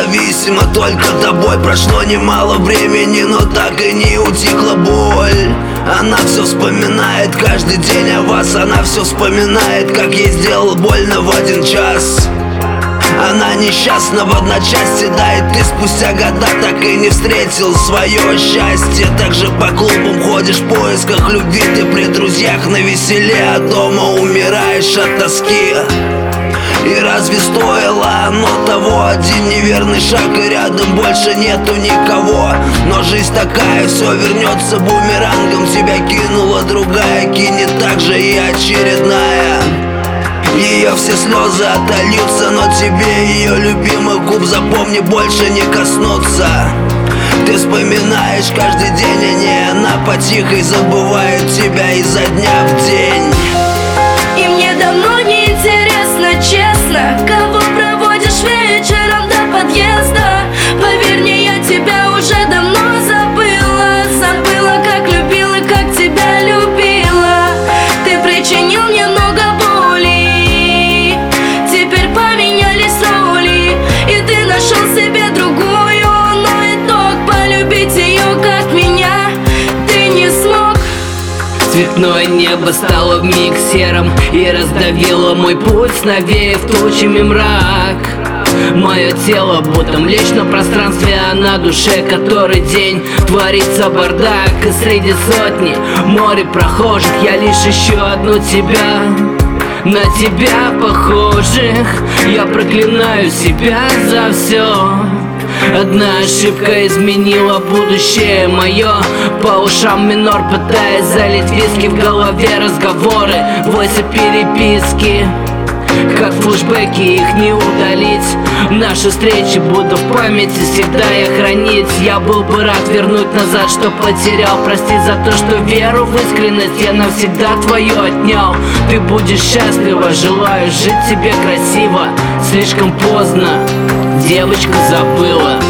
зависима только тобой. Прошло немало времени, но так и не утихла боль. Она все вспоминает каждый день о вас. Она все вспоминает, как ей сделал больно в один час. Она несчастна в одночасье, да, и ты спустя года так и не встретил свое счастье. Также по клубам ходишь в поисках любви, ты при друзьях на веселе, а дома умираешь от тоски. И разве стоило оно того? Один неверный шаг и рядом больше нету никого. Но жизнь такая, все вернется бумерангом. Тебя кинула другая, кинет так же и очередная. Ее все слезы отольются, но тебе ее любимых губ, запомни, больше не коснуться. Ты вспоминаешь каждый день о ней, она потихо забывает тебя изо дня в день. И мне давно не интересно, честно, кого проводишь вечером до подъезда. Поверь мне, я тебя уже давно забыла. Забыла, как любила, как тебя любила. Ты причинил мне много боли, теперь поменялись роли, и ты нашел себе другую. Но итог, полюбить ее, как меня, ты не смог. Цветное небо стало вмиг серым и раздавило мой путь, навеяв тучами мрак. Мое тело будто млечном пространстве, а на душе который день творится бардак. И среди сотни море прохожих я лишь ищу одну тебя. На тебя похожих я проклинаю себя за все. Одна ошибка изменила будущее мое. По ушам минор, пытаясь залить виски, в голове разговоры, войсы переписки. Как флешбеки, их не удалить. Наши встречи буду в памяти всегда я хранить. Я был бы рад вернуть назад, что потерял. Прости за то, что веру в искренность я навсегда твою отнял. Ты будешь счастлива, желаю жить тебе красиво. Слишком поздно, девочка забыла.